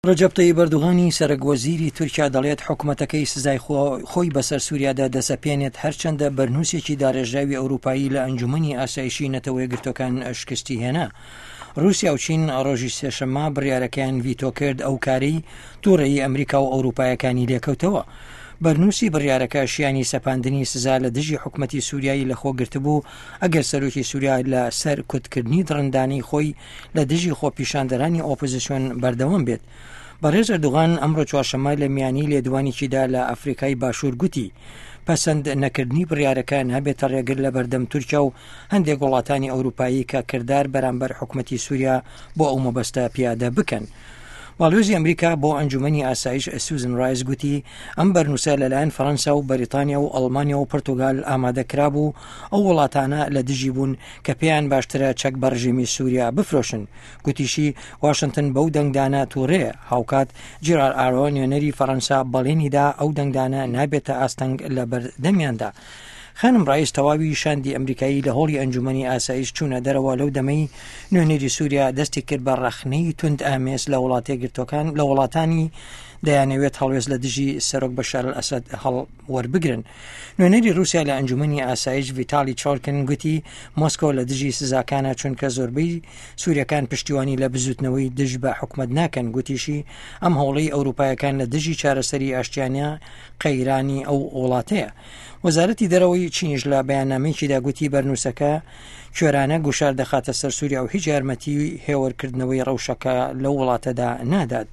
ڕەجەب تەیب ئەردوغانی سەرۆکوەزیری تورکیا دەڵێت حکوومەتەکەی سزای خۆی بەسەر سووریادا دەسەپێنێت هەرچەندە بەرنووسێکی دارێژراوی ئەوروپایی لە ئەنجومەنی ئاسایشی نەتەوە یەکگرتوەکان شکستی هێنا. رووسیا و چین ڕۆژی سێشەممە بڕیارەکەیان ڤیتۆ کرد ئەو کارەی تووڕەیی ئەمریکا و ئەوروپایەکانی لێکەوتەوە. بەرنووسی بڕیارەکە شیانی سەپاندنی سزا لە دژی حکوومەتی سووریایی لەخۆگرتبوو ئەگەر سەرۆکی سووریا لە سەر کوتکردنی دڕندانی خۆی لە دژی خۆپیشاندەرانی ئۆپۆزیسیۆن بەردەوام بێت. بەڕێز ئەردوغان ئەمڕۆ چوارشەممە لە میانی لێدوانێکیدا لە ئەفریقای باشوور گوتی پەسەند نەکردنی بڕیارەکان هەبێتە ڕێگر لە بەردەم تورکیا و هەندێک وڵاتانی ئەوروپایی کە کردار بەرامبەر حکوومەتی سووریا بۆ ئەو مەبەستە پیادە بکەن. باڵێزی ئەمریکا بۆ ئەنجومەنی ئاسایش سوزن ڕایس گوتی ئەم بەرنووسە لەلایەن فەڕەنسا و بەریتانیا و ئەڵمانیا و پرتوگال ئامادەکرا بوو ئەو وڵاتانە لە دژی بوون کە پێیان باشترە چەک بە ڕژیمی سووریا بفرۆشن. گوتیشی واشنگتن بەو دەنگدانە تووڕێ هاوکات جیرار ئارۆ نوێنەری فەڕەنسا بەڵێنیدا ئەو دەنگدانە نابێتە ئاستەنگ لە بەردەمیاندا. خانم ڕایس تەواوی شاندی ئەمریکایی لە هۆڵی ئەنجومەنی ئاسایش چوونە دەرەوە لەو دەمەی نوێنەری سووریا دەستی کرد بە ڕەخنەی توند ئامێز لە وڵاتێگرتوەکان لە وڵاتانی دەیانەوێت هەڵوێز لە دژی سەرۆک بەشار ئەسەد هەڵوەربگرن. نوێنەری رووسیا لە ئەنجومەنی ئاسایش ڤیتالی چۆرکن گوتی مۆسکۆ لە دژی سزاکانە چونکە زۆربەی سووریەکان پشتیوانی لە بزوتنەوەی دژ بە حکومەت ناکەن. گوتیشی ئەم هەوڵەی ئەوروپایەکان لە دژی چارەسەری ئاشتیانە قەیرانی ئەو وڵاتەیە. وەزارەتی دەرەوەی چینیش لە بەیاننامەیەکیدا گوتی بەرنووسەکە کوێرانە گوشار دەخاتە سەر سووریا و هیچ یارمەتی هێوەرکردنەوەی ڕەوشەکە لەو وڵاتەدا نادات.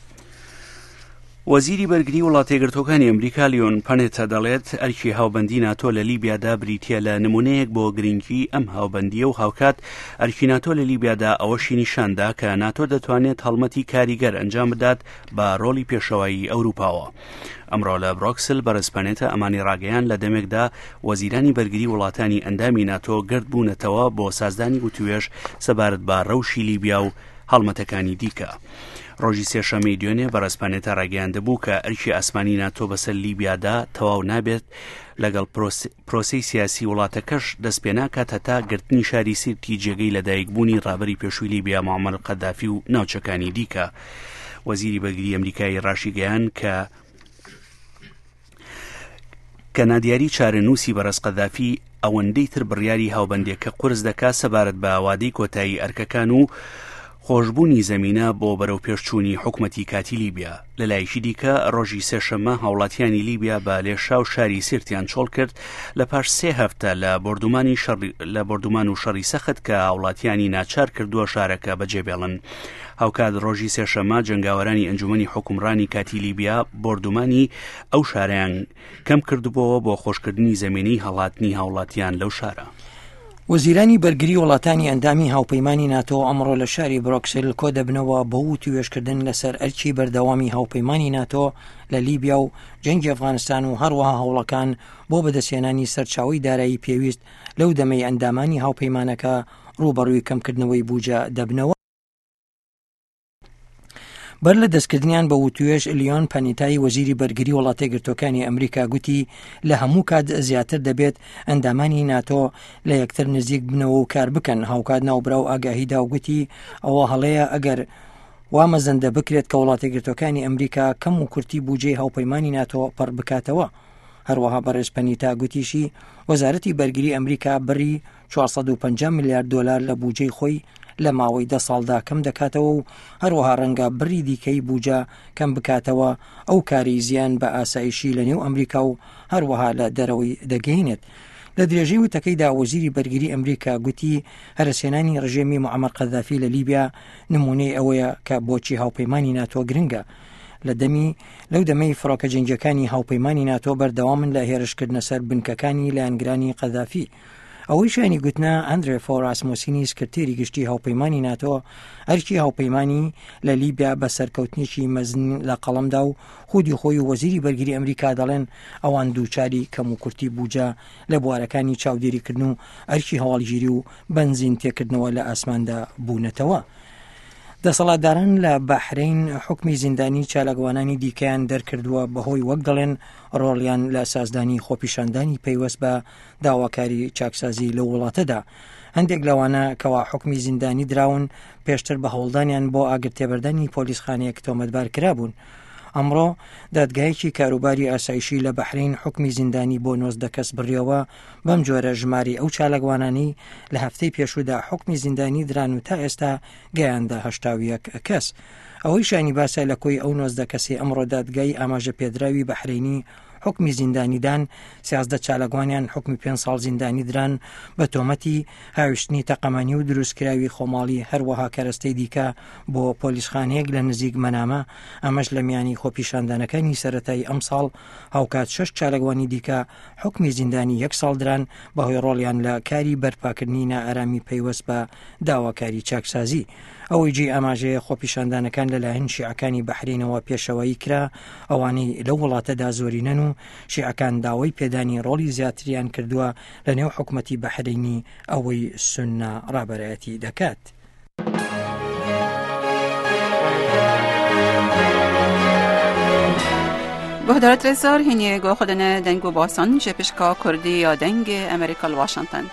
وەزیری بەرگری وڵاتێگرتوەکانی ئەمریکا لیۆن پانێتە دەڵێت ئەرکی هاوبەندی ناتۆ لە لیبیادا بریتیە لە نمونەیەک بۆ گرنگی ئەم هاوبەندیە و هاوکات ئەرکی ناتۆ لە لیبیادا ئەوەشی نیشاندا کە ناتۆ دەتوانێت هەڵمەتی کاریگەر ئەنجام بدات بە ڕۆڵی پێشەوایی ئەوروپاوە. ئەمڕۆ لە بڕۆکسل بەرزپانێتە ئەمانی ڕاگەیان لە دەمێکدا وەزیرانی بەرگری وڵاتانی ئەندامی ناتۆ گرد بوونەتەوە بۆ سازدانی وتوێژ سەبارەت بە ڕەوشی لیبیا و هەڵمەتەکانی دیکە. ڕۆژی سێشەمەی دوێنێ بەڕێزپانێتە ڕاگەیاندەبوو کە ئەرکی ئاسمانی ناتۆ بەسەر لیبیادا تەواو نابێت لەگەڵ پرۆسەی سیاسی وڵاتەکەش دەست پێ ناکات هەتا گرتنی شاری سیرتی جێگەی لەدایکبوونی ڕابەری پێشووی لیبیا موعەمەر قەدافی و ناوچەکانی دیکە. وەزیری بەرگری ئەمریکای ڕاشی گەیان کە نادیاری چارەنووسی بەڕێز قەدافی ئەوەندەی تر بڕیاری هاوبەندێکە قورس دەکات سەبارەت بە ئاوادەی کۆتایی ئەرکەکان و خۆشببوونی زەمینە بۆ بەرەو پێشچوونی حکوومەتی کاتی لیبیا. لەلایەکی دیکە ڕۆژی سێشەممە هاوڵاتیانی لیبیا بە لێشا و شاری سیرتیان چۆڵ کرد لە پاش 3 هەفتە لە بردومان و شەڕی سەخت کە هاوڵاتیانی ناچار کردووە شارەکە بەجێبێڵن. هاوکات ڕۆژی سێشەممە جنگاوەرانی ئەنجومەنی حکومڕانی کاتی لیبیا بردومانی ئەو شارەیان کەم کردبووەوە بۆ خۆشکردنی زەمینی هەڵاتنی هاوڵاتیان لەو شارە. وەزیرانی بەرگری وڵاتانی ئەندامی هاوپەیمانی ناتۆ ئەمڕۆ لە شاری بڕۆکسل کۆ دەبنەوە بە وتوێژکردن لەسەر ئەرکی بەردەوامی هاوپەیمانی ناتۆ لە لیبیا و جەنگی ئەفغانستان و هەروەها هەوڵەکان بۆ بەدەستێنانی سەرچاوی دارایی پێویست لەو دەمەی ئەندامانی هاوپەیمانەکە ڕوبەڕووی کەمکردنەوەی بوجە دەبنەوە. بەر لە دەستکردنیان بە وتوێژ لیۆن پانێتای وەزیری بەرگری وڵاتێگرتوەکانی ئەمریکا گوتی لە هەموو کات زیاتر دەبێت ئەندامانی ناتۆ لە یەکتر نزیک بنەوە و کار بکەن. هاوکات ناوبراو ئاگاهیدا و گوتی ئەوە هەڵەیە ئەگەر وامەزەندە بکرێت کە وڵاتێگرتوەکانی ئەمریکا کەم و کورتی بوجەی هاوپەیمانی ناتۆ پڕ بکاتەوە. هەروەها بەڕێز پەنیتا گوتیشی وەزارەتی بەرگری ئەمریکا بڕی 450 میلیارد دلار لە بوجەی خۆی لە ماوەی 10 ساڵدا کەم دەکاتەوە و هەروەها ڕەنگە بڕی دیکەی بوجە کەم بکاتەوە ئەو کاری زیان بە ئاسایشی لە نێو ئەمریکا و هەروەها لە دەرەوەی دەگەینێت. لە درێژەی وتەکەیدا وەزیری بەرگری ئەمریکا گوتی هەرسێنانی ڕژێمی موعەمەر قەدافی لە لیبیا نمونەی ئەوەیە کە بۆچی هاوپەیمانی ناتۆ گرنگە. لەو دەمەی فڕۆکە جەنگیەکانی هاوپەیمانی ناتۆ بەردەوامن لە هێرشکردنە سەر بنکەکانی لایەنگرانی قەدافی. ئەوەی شانی گوتنە ئەندرێ فۆراسمۆسینی سکرتێری گشتی هاوپەیمانی ناتۆ ئەرکی هاوپەیمانی لە لیبیا بە سەرکەوتنیی مەزن لە قەڵەمدا و خودی خۆی و وەزیری بەرگری ئەمریکا دەڵێن ئەوان دووچاری کەم و کورتی بوجە لە بوارەکانی چاودێریکردن و ئەرکی هەواڵگیری و بەنزین تێکردنەوە لە ئاسماندا بوونەتەوە. دەسەڵاتداران لە بەحرین حکمی زیندانی چالاکوانانی دیکەیان دەرکردووە بەهۆی وەک دەڵێن ڕۆڵیان لە سازدانی خۆپیشاندانی پەیوەست بە داواکاری چاکسازی لە وڵاتەدا. هەندێک لەوانە کەوا حکمی زیندانی دراون پێشتر بە هەوڵدانیان بۆ ئاگرتێبەردانی پۆلیسخانەیەک تۆمەتبار کرابوون. ئەمڕۆ دادگایەکی کاروباری ئاسایشی لە بەحرین حکمی زیندانی بۆ 19 کەس بڕیەوە بەم جۆرە ژماری ئەو چالەگوانانی لە هەفتەی پێشودا حکمی زیندانی دران و تا ئێستا گەیاندا 81 کەس. ئەوەی شانی باسە لە کۆی ئەو 19 کەسی ئەمڕۆ دادگای ئاماژە پێدراوی بەحرینی حکمی زیندانیدان 13 چالەگوانیان حکمی 5 ساڵ زیندانی دران بە تۆمەتی هاویشتنی تەقەمانی و دروستکراوی خۆماڵی هەروەها کەرەستەی دیکە بۆ پۆلیسخانەیەک لە نزیک مەنامە. ئەمەش لە میانی خۆپیشاندانەکانی سەرەتایی ئەم ساڵ هاوکات 6 چالەگوانی دیکە حکمی زیندانی 1 ساڵ دران بەهۆی ڕۆڵیان لە کاری بەرپاکردنی نائارامی پەیوەست بە داواکاری چاکسازی. ئەوەی جێ ئاماژەیە خۆپیشاندانەکان لەلایەن شیعەکانی بەحرینەوە پێشەوەیی کرا ئەوانەی لەو وڵاتەدا زۆرینەن و شیعەکان داوای پێدانی ڕۆڵی زیاتریان کردووە لە نێو حکومەتی بەحرینی ئەوەی سونە ڕابەرایەتی دەکات. بهدارت رزار هینیه گو خودنه دنگو باسان جپشکا کردی یا دنگ امریکا واشنگتن.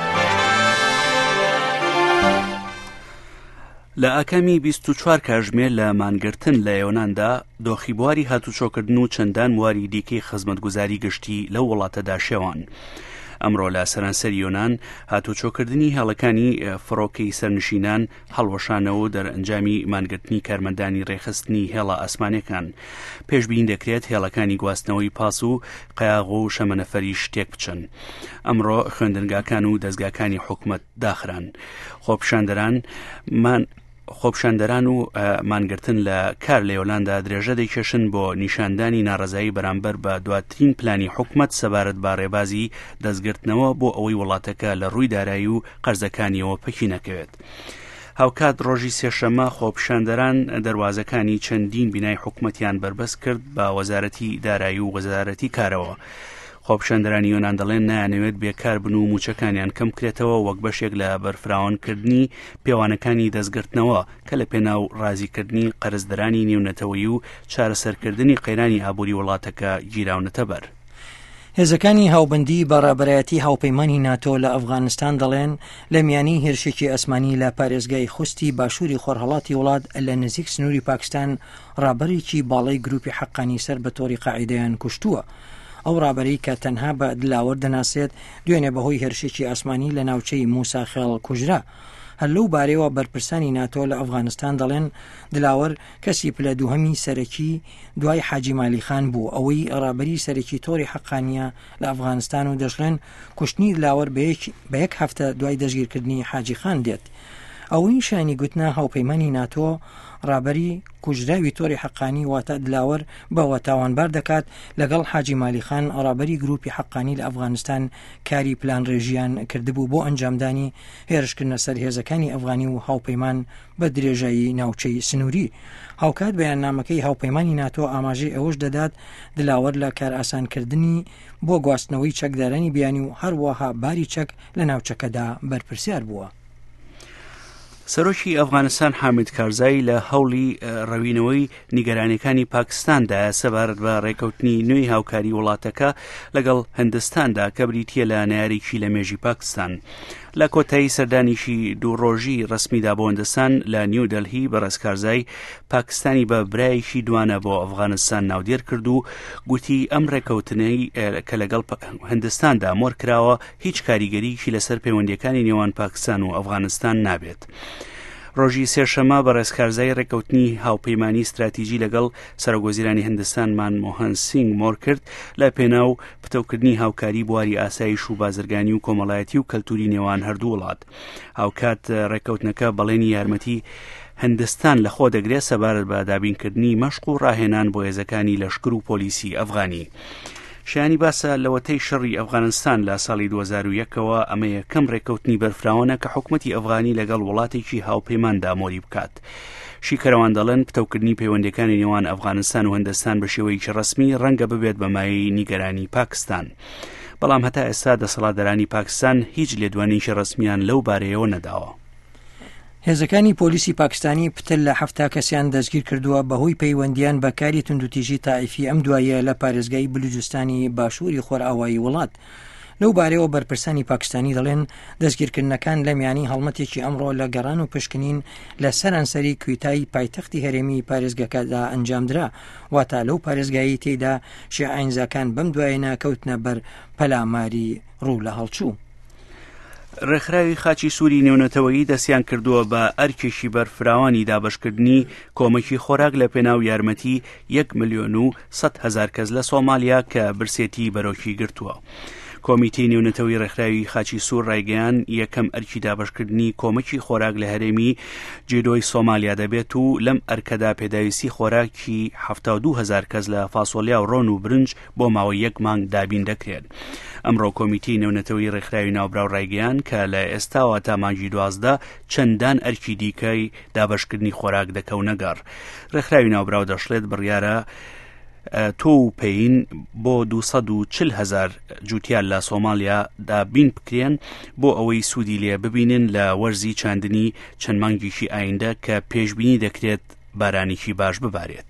لە ئاکامی 24 کاتژمێر لە مانگرتن لە یۆناندا دۆخیبواری هاتوچۆکردن و چەندان واری دیکەی خزمەتگوزاری گشتی لەو وڵاتەدا شێوان. ئەمڕۆ لە سەرانسەری یۆنان هاتوچۆکردنی هێڵەکانی فڕۆکەی سەرنشینان هەڵوەشانەوە دەرئەنجامی مانگرتنی کارمەندانی ڕێخستنی هێڵە ئاسمانەکان. پێشبین دەکرێت هێڵەکانی گواستنەوەی پاس و قەیاغ و شەمەنەفەری شتێک بچن. ئەمڕۆ خوێندنگاکان و دەستگاکانی حکومەت داخران. خۆپیشاندەران و مانگرتن لە کار لە یۆلاندا درێژە دەیکێشن بۆ نیشاندانی ناڕەزایی بەرامبەر بە دواترین پلانی حکومەت سەبارەت بە ڕێبازی دەستگرتنەوە بۆ ئەوەی وڵاتەکە لە ڕووی دارایی و قەرزەکانیەوە پەکی نەکەوێت. هاوکات ڕۆژی سێشەمە خۆپیشاندەران دەواازەکانی چەندین بینای حکومەتیان بربەست کرد بە وەزارەتی دارایی و وەزارەتی کارەوە. خۆپیشاندەرانی یۆنان دەڵێن نایانەوێت بێکار بن و موچەکانیان کەم کرێتەوە وەک بەشێک لە بەرفراوانکردنی پێوانەکانی دەستگرتنەوە کە لە پێناو ڕازیکردنی قەرزدەرانی نێونەتەوەی و چارەسەرکردنی قەیرانی ئابووری وڵاتەکە گیراونەتە بەر. هێزەکانی هاوبەندی بەڕابەرایەتی هاوپەیمانی ناتۆ لە ئەفغانستان دەڵێن لە میانی هێرشێکی ئەسمانی لە پارێزگای خوستی باشووری خۆرهەڵاتی وڵات لە نزیک سنووری پاکستان ڕابەرێکی باڵای گروپی حەقانی سەر بە تۆری قاعیدەیان کوشتووە. ئەو ڕابەرەی کە تەنها بە دلاوەر دەناسێت دوێنێ بەهۆی هێرشێکی ئاسمانی لە ناوچەی موساخێڵ کوژرا. هەر لەو بارەیەوە بەرپرسانی ناتۆ لە ئەفغانستان دەڵێن دلاوەر کەسی پلە دووهەمی سەرەکی دوای حاجی مالیخان بوو ئەوەی ڕابەری سەرەکی تۆری حەقانیە لە ئەفغانستان و دەژڵێن کوشتنی دلاوەر بە یەک هەفتە دوای دەژگیرکردنی حاجی خان دێت. ئەوەی شانی گوتنا هاوپەیمانی ناتۆ ڕابەری کوژراوی تۆری حەقانی واتە دلاوەر بەوە تاوانبار دەکات لەگەڵ حاجی مالیخان ڕابەری گروپی حەقانی لە ئەفغانستان کاری پلان ڕێژیان کردبوو بۆ ئەنجامدانی هێرشکردنە سەر هێزەکانی ئەفغانی و هاوپەیمان بە درێژایی ناوچەی سنووری. هاوکات بەیاننامەکەی هاوپەیمانی ناتۆ ئاماژەی ئەوەش دەدات دلاوەر لە کار ئاسانکردنی بۆ گواستنەوەی چەکدارانی بیانی و هەروەها باری چەک لە ناوچەکەدا بەرپرسیار بووە. سەرۆکی ئەفغانستان حامید کارزای لە هەوڵی ڕەوینەوەی نیگەرانیەکانی پاکستاندا سەبارەت بە ڕێکەوتنی نوێی هاوکاری وڵاتەکە لەگەڵ هەندستاندا کە بریتیە لە نارێکی لە مێژی پاکستان. لە کۆتایی سەردانیشی دووڕۆژی ڕسمیدا بۆ هەندستان لە نیو دەلهی بەڕێز کارزای پاکستانی بە برایەکی دوانە بۆ ئەفغانستان ناودێر کرد و گوتی ئەم ڕێکەوتنەی کە لەگەڵ هەندستاندا مۆر کراوە هیچ کاریگەریکی لەسەر پەیوەندیەکانی نێوان پاکستان و ئەفغانستان نابێت. ڕۆژی سێشەمە بەڕێز کارزای ڕێکەوتنی هاوپەیمانی استراتیژی لەگەڵ سەرۆکوەزیرانی هەندستان مانمۆهان سینگ مۆر کرد لە پێناو پتەوکردنی هاوکاری بواری ئاسایش و بازرگانی و کۆمەڵایەتی و کەلتوری نێوان هەردوو وڵات. هاوکات ڕێکەوتنەکە بەڵێنی یارمەتی هەندستان لە خۆ دەگرێت سەبارەت بە دابینکردنی مەشق و ڕاهێنان بۆ هێزەکانی لەشکر و پۆلیسی ئەفغانی. شایانی باسە لەوەتەی شەڕی ئەفغانستان لە ساڵی 2001ەوە ئەمە یەکەم ڕێکەوتنی بەرفراوانە کە حکومەتی ئەفغانی لەگەڵ وڵاتێکی هاوپەیماندا مۆری بکات. شیکەرەوان دەڵێن پتەوکردنی پەیوەندیەکانی نێوان ئەفغانستان و هەندستان بە شێوەیەکی ڕسمی ڕەنگە ببێت بە مایەی نیگەرانی پاکستان. بەڵام هەتا ئێستا دەسەڵاتدارانی پاکستان هیچ لێدوانیشی ڕسمیان لەو بارەیەوە نەداوە. هێزەکانی پۆلیسی پاکستانی پتل لە 7 کەسیان دەستگیر کردووە بەهۆی پەیوەندیان بە کاری توندوتیژی تائیفی ئەم دوایە لە پارێزگای بلوچستانی باشووری خۆرئاوایی وڵات. لەو بارەوە بەرپرسانی پاکستانی دەڵێن دەستگیرکردنەکان لە میانی هەڵمەتێکی ئەمڕۆ لە گەڕان و پشکنین لە سەرانسەری کوێتایی پایتەختی هەرێمی پارێزگەکەدا ئەنجامدرا، واتە لەو پارێزگایی تێدا شیعەنزاکان بەم دوایەنە کەوتنە بەر پەلاماری ڕوو لە هەڵچوو. ڕێکخراوی خاچی سووری نێونەتەوەیی دەستیان کردووە بە ئەرکێکی بەرفراوانی دابەشکردنی کۆمەکی خۆراک لە پێناو یارمەتی 1,100,000 کەس لە سۆمالیا کە برسێتی بەرۆکی گرتووە. کۆمیتەی نێونەتەوەی ڕێکخراوی خاچی سوور ڕایگەیان یەکەم ئەرکی دابەشکردنی کۆمەکی خۆراک لە هەرێمی جێدۆی سۆمالیا دەبێت و لەم ئەرکەدا پێداویستی خۆراکی 72,000 کەس لە فاسۆلیا و ڕۆن و برنج بۆ ماوەی 1 مانگ دابین دەکرێت. ئەمڕۆ کۆمیتەی نێونەتەوەی ڕێکخراوی ناوبراو ڕایگەیان کە لە ئێستاوە تا مانگی 12 چەندان ئەرکی دیکەی دابەشکردنی خۆراک دەکەونە گەڕ. ڕێکخراوی ناوبراو دەشڵێت بڕیارە تۆ و پێین بۆ 240,000 جوتیار لە سۆمالیا دابین بکرێن بۆ ئەوەی سوودی لێ ببینن لە وەرزی چاندنی چەند مانگیشی ئایندە کە پێشبینی دەکرێت بارانێکی باش ببارێت.